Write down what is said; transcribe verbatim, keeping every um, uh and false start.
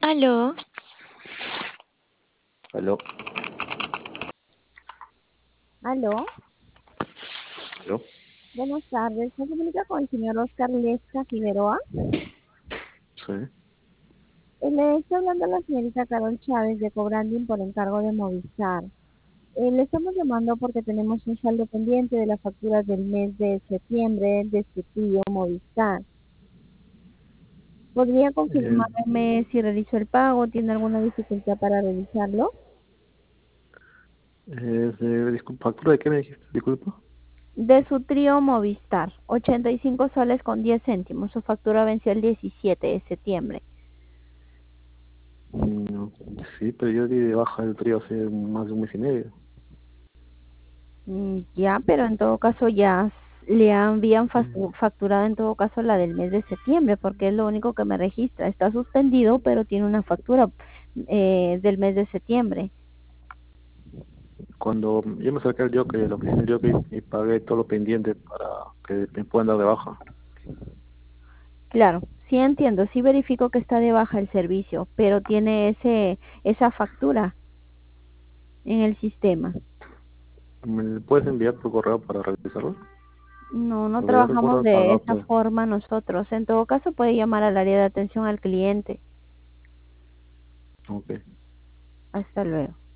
Aló, Aló, Aló, aló. buenas tardes. ¿Se comunica con el señor Oscar Lesca Figueroa? Sí. Eh, Le está hablando la señorita Carol Chávez de Cobranding por encargo de Movistar. Eh, le estamos llamando porque tenemos un saldo pendiente de las facturas del mes de septiembre de su tío Movistar. ¿Podría Eh, confirmarme si realizó el pago? ¿Tiene alguna dificultad para realizarlo? eh, eh, disculpa, ¿factura de qué me dijiste? Disculpa. De su trío Movistar, ochenta y cinco soles con diez céntimos. Su factura venció el diecisiete de septiembre. Mm, sí, pero yo di de baja el trío hace más de un mes y medio. Mm, Ya, pero en todo caso ya s- le habían Mm. fastu- facturado en todo caso la del mes de septiembre, porque es lo único que me registra. Está suspendido, pero tiene una factura eh, del mes de septiembre. Cuando yo me acerqué al jockey, a la oficina del jockey, y pagué todo lo pendiente para que me puedan dar de baja. Claro, sí entiendo, sí verifico que está de baja el servicio, pero tiene ese esa factura en el sistema. ¿Me lo puedes enviar por correo para revisarlo? No, no Porque yo recuerdo trabajamos haber de pagado esa todo. forma nosotros. En todo caso puede llamar al área de atención al cliente. Ok. Hasta luego.